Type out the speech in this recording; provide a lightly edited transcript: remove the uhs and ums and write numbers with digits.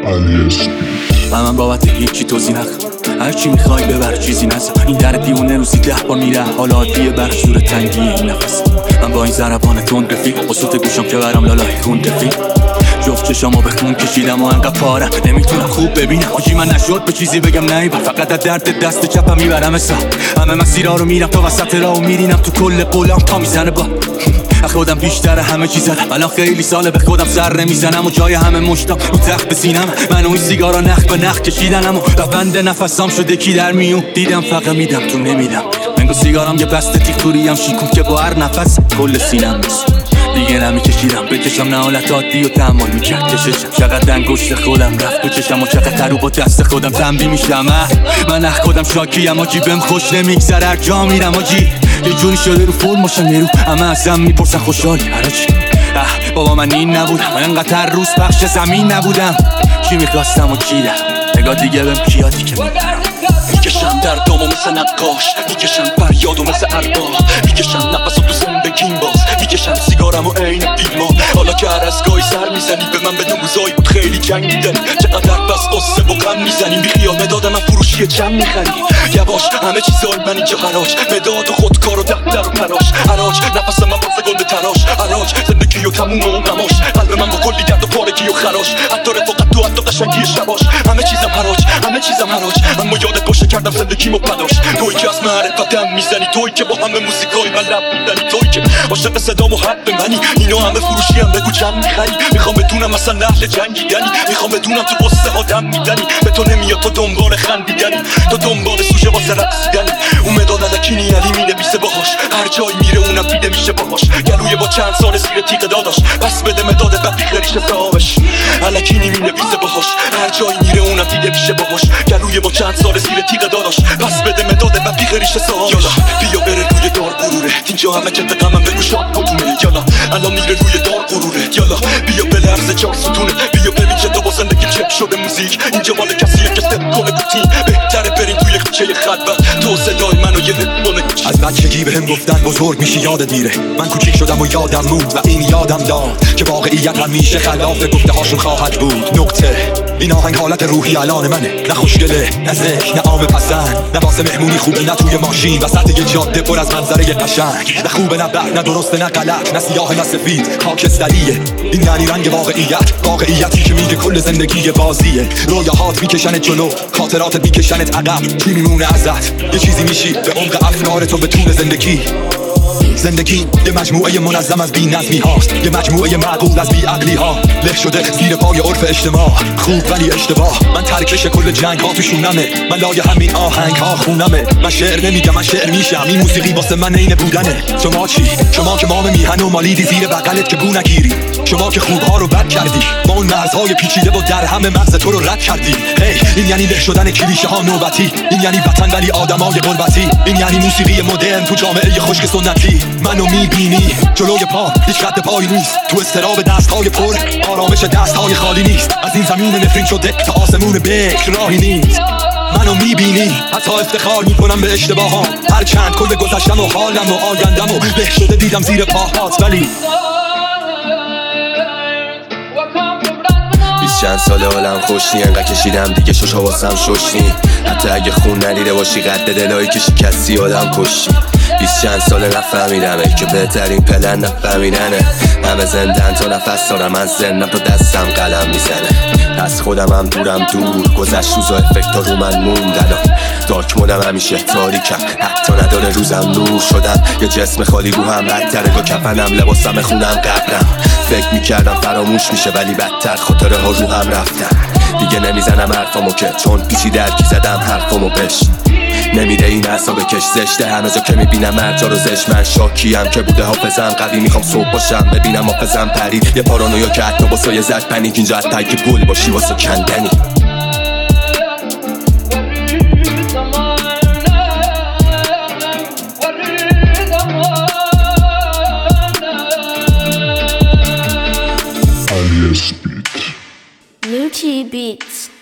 من بابت هیچی توضیح نخوام، هر چی میخوای ببر چیزی نزن. این در دیونه روزی 10 بار میره، حالا عادیه بر زور تنگی این نفس. من با این ضربان تند رفیق، با صوت گوشم که برام لالای خون رفیق. جفت چشامو به خون کشیدم و انقدر پارم نمیتونم خوب ببینم. آجی من نشد به چیزی بگم نیبر، فقط از درد دست چپم میبرم حساب. همه مسیرها رو میرم تا وسط راهو میرینم، تو کل قولم پا میزنه با خودم بیشتر همه چی زدم. الان خیلی ساله به خودم سر نمیزنم و جای همه مشتم رو تخت سینم. من و این سیگارا نخ به نخ کشیدنم و روند نفسام شده کی در میون. دیدم فقط میدم تو نمیدم، منگو سیگارام یه بسته تیغ توریم شیکون که با هر نفس کل سینم نیست. دیگه نمیکشیدم بکشم، نه حالت عادی و تحمل میکرد کششم. چقدر انگشت خودم رفت تو چشم و چقدر رو با دست خودم تنبیه میشم. من اخ خودم شاکیم آجی، بهم خوش نمیگذره هر جا میرم آجی. یه جونی شده رو فرم باشم نیرو، همه ازم میپرسن خوشحالی هر چی. بابا من این نبودم، من انقدر روز پخش زمین نبودم. چی میخواستم و کی در نگاه دیگه بهم کیاتی که میکشم دردامو مثل نقاش، میکشم فریادو مثل ارباب، میکشم نفسو تو زندگیم باز، میکشم سیگارمو عین فیلما. حالا که هر از گاهی سر میزنی به من، بدون روزایی بود خیلی جنگ میدنی. چقدر بس قصه با غم میزنیم، بیخیال مداد من فروشی چم میخری. یواش همه چیزای من اینجا حراج، مداد و خودکار و دفتر و پراش. حراج نفس من واسه گنده تراش، حراج زندگی و تموم و نماش. قلب من با کلی درد و پارگی و خراش، حتی رفاقت تو حتی قشنگی شباش. همه چیزم حراج، همه چیزم حراج. اما یادت باشه کردم زندگیمو پداش. تویی که از معرفتم میزنی، تویی که با همه موسیقای من لب میزنی، تویی که عاشق صدام و حد منی. اینا همه فروشی هم بگو چند میخری. میخوام بدونم مثلا اهل جنگیدنی، میخوام بدونم تو قصه ها دم میدنی. به تو نمیاد تو دنبال خندیدنی، تو دنبال سوژه واسه رقصیدنی. اون مداد الکینی علی مینویسه باهاش، هر جایی میره اونم دیده میشه باهاش. گلوی با چند سال زیر تیغ داداش، پس بده مداد بعد بیخریش حسابش. الکینی مینویسه باهاش، هر جایی میره اونم دیده میشه باهاش. گلوی با چند سال زیر تیغ داداش، پس بده مداد بعد بیخریش حسابش. یالا بیا بره روی دار غروره، اینجا همه که غمم بگو شاد کدومه. یالا الان میره روی دار غروره، یالا بیا بلرزه چهار ستونه. بیا ببین که تو با زندگی چپ شده موزیک. اینجا مال کسیه که ستپ کنه بوتین. بهتره بریم توی کوچه خلوت، تو صدای منو یه نکنه. از بچگی بهم گفتن بزرگ میشی یادت میره. من کوچیک شدم و یادم موند و این یادم داد که واقعیت همیشه خلاف گفته هاشون خواهد بود. نکته این آهنگ حالت روحی الان منه، نه خوشگله نه ذک نه عام پسند، نه واسه مهمونی خوبی نه توی ماشین وسط یه جاده پر از منظره قشنگ. نه خوبه نه بد نه درسته نه غلط، نه سیاه نه سفید خاکستریه. این یعنی رنگ واقعیت، واقعیتی که میگه کل زندگی بازیه. رویاهات میکشنت جلو، خاطراتت میکشنت عقب. چی میمونه ازت؟ یه چیزی میشی به عمق افکار تو به طول زندگی. زندگی یه مجموعه منظم از بی‌نظمی هاست، یه مجموعه معقول از بی‌عقلی ها. له شده زیر پای عرف اجتماع، خوب ولی اشتباه. من ترکش کل جنگ ها تو شونمه، من لای همین آهنگ ها خونمه. من شعر نمیگم من شعر میشم، این موسیقی واسه من عین بودنه. شما چی؟ شما که مام میهن و مالیدی زیر بغلت که بو نگیری. شما که خوبها رو بد کردی، ما اون مرزهای پیچیده و در همه مغز تو رو رد کردی. این یعنی له شدن کلیشه ها نوبتی، این یعنی وطن ولی آدمای غربتی. این یعنی موسیقی مدرن تو جامعه خشک سنتی. منو میبینی جلوی پا هیچ رد پایی نیست، تو استراب دستهای پر آرامش دستهای خالی نیست. از این زمین نفرین شده تا آسمون بکر راهی نیست. منو میبینی حتی افتخار میکنم به اشتباهام، هر چند کل گذشتم و حالم و آیندم و له شده دیدم زیر پاهات. ولی 20 چند ساله حالم خوش نی، انقدر کشیدم دیگه شوشا واسم شش نی. حتی اگه خون ندیده باشی قد دلایی که شکستی آدم کشی. 20 چند ساله نفهمیدمه که بهترین پلن نفهمیدنه. همه زندن تا نفس دارم، من زندم تا دستم قلم میزنه. از خودم هم دورم دور، گذشت روزا افکتا رو من موندن. دارک مودم همیشه تاریکم، حتی نداره روزم نور شدم. یه جسم خالی رو هم بدتره، با کفنم لباسم خونم قبرم. فکر میکردم فراموش میشه ولی بدتر خاطره ها رو هم رفتن. دیگه نمیزنم حرفامو که چون پیچی درکی زدم حرفامو بش. نمیره این اعصاب کش زشته، همه جا که میبینم مرجا رو زشت. من شاکیم که بوده حافظم قوی، میخوام صبح باشم ببینم حافظم پرید. یه پارانویا که حتی با سایه زد پنیک، اینجا حتی اگه پول باشی واسه کندنی. Lucci Beats.